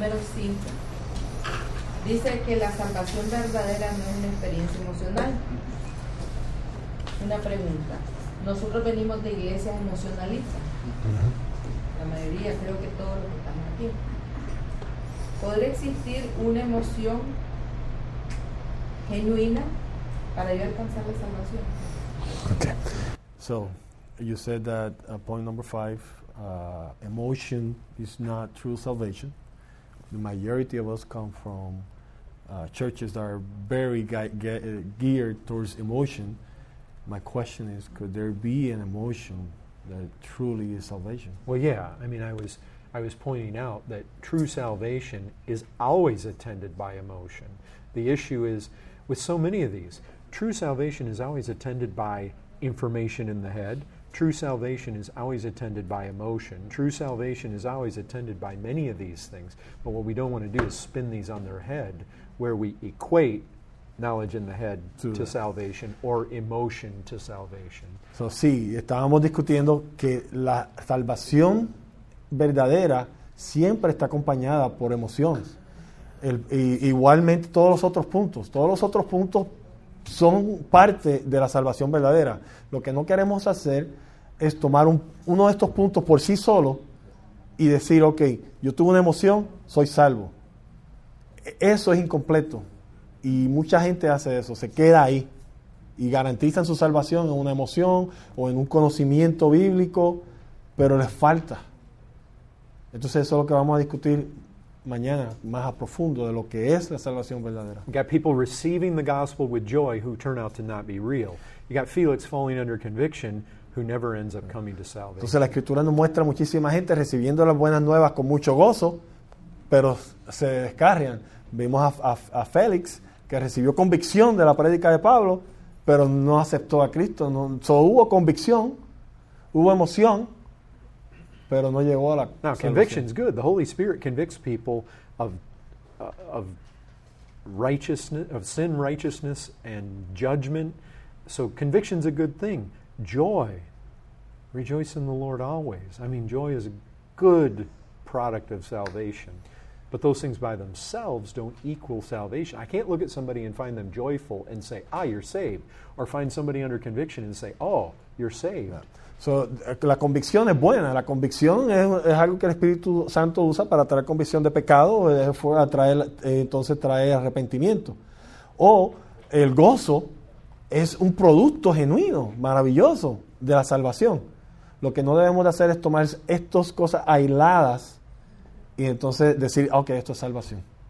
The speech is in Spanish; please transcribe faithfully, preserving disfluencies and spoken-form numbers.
número cinco. Dice que la salvación verdadera no es una experiencia emocional. Una pregunta. Nosotros venimos de iglesias emocionalistas. La mayoría, creo que todos los que estamos aquí. ¿Podría existir una emoción genuina para yo alcanzar la salvación? Okay. So, you said that uh, point number five, uh, emotion is not true salvation. The majority of us come from uh, churches that are very ge- ge- geared towards emotion. My question is, could there be an emotion that truly is salvation? Well, yeah. I mean, I was I was pointing out that true salvation is always attended by emotion. The issue is, with so many of these, true salvation is always attended by information in the head. True salvation is always attended by emotion. True salvation is always attended by many of these things. But what we don't want to do is spin these on their head, where we equate knowledge in the head to, to salvation or emotion to salvation. So, sí, estábamos discutiendo que la salvación verdadera siempre está acompañada por emociones. El, y, igualmente todos los otros puntos. Todos los otros puntos son parte de la salvación verdadera. Lo que no queremos hacer es tomar un, uno de estos puntos por sí solo y decir, ok, yo tuve una emoción, soy salvo. Eso es incompleto. Y mucha gente hace eso, se queda ahí y garantizan su salvación en una emoción o en un conocimiento bíblico, pero les falta. Entonces eso es lo que vamos a discutir mañana más a profundo de lo que es la salvación verdadera. You got people receiving the gospel with joy who turn out to not be real. You got Felix falling under conviction who never ends up coming to salvation. Entonces la Escritura nos muestra muchísima gente recibiendo las buenas nuevas con mucho gozo, pero se descarrian. Vimos a, a, a Félix que recibió convicción de la prédica de Pablo, pero no aceptó a Cristo. No, so, hubo convicción, hubo emoción, pero no llegó a la Now, conviction's good. The Holy Spirit convicts people of uh, of righteousness, of sin, righteousness, and judgment. So conviction's a good thing. Joy. Rejoice in the Lord always. I mean, joy is a good product of salvation. But those things by themselves don't equal salvation. I can't look at somebody and find them joyful and say, ah, you're saved. Or find somebody under conviction and say, oh, you're saved. So, la convicción es buena. La convicción es, es algo que el Espíritu Santo usa para traer convicción de pecado, eh, fue a traer, eh, entonces trae arrepentimiento. O el gozo es un producto genuino, maravilloso de la salvación. Lo que no debemos de hacer es tomar estas cosas aisladas y entonces decir, ok, esto es salvación.